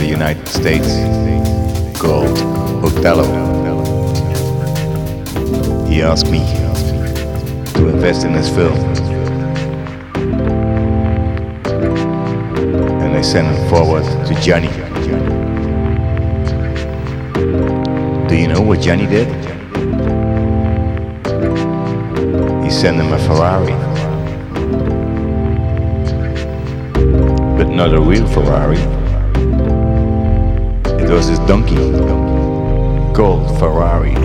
the United States called Othello. He asked me to invest in his film, and I sent him forward to Johnny. Do you know what Johnny did? He sent him a Ferrari, but not a real Ferrari. It was his donkey called Ferrari.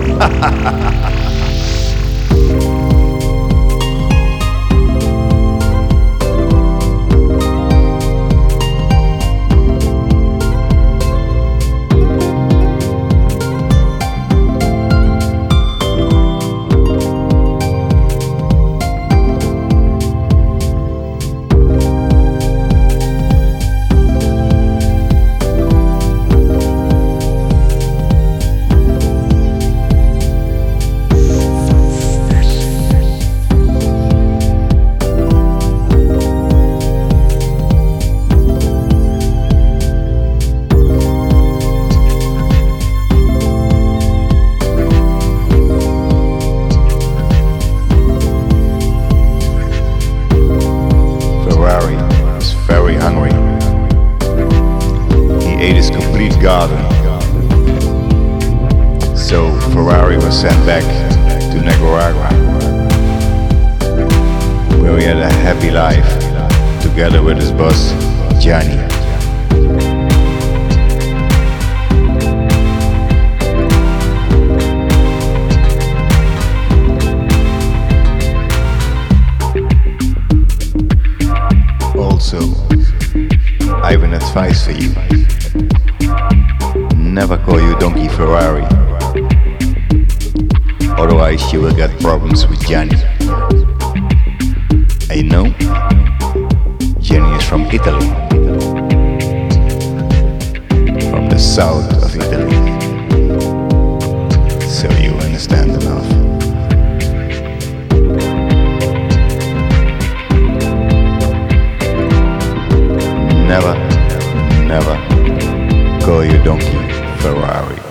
Hungry. He ate his complete garden. So Ferrari was sent back to Nicaragua, where he had a happy life together with his boss, Johnny. Also, I have an advice for you. Never call your donkey Ferrari, otherwise you will get problems with Johnny. I know Johnny is from Italy, from the south of Italy, so you understand enough. Never call your donkey Ferrari.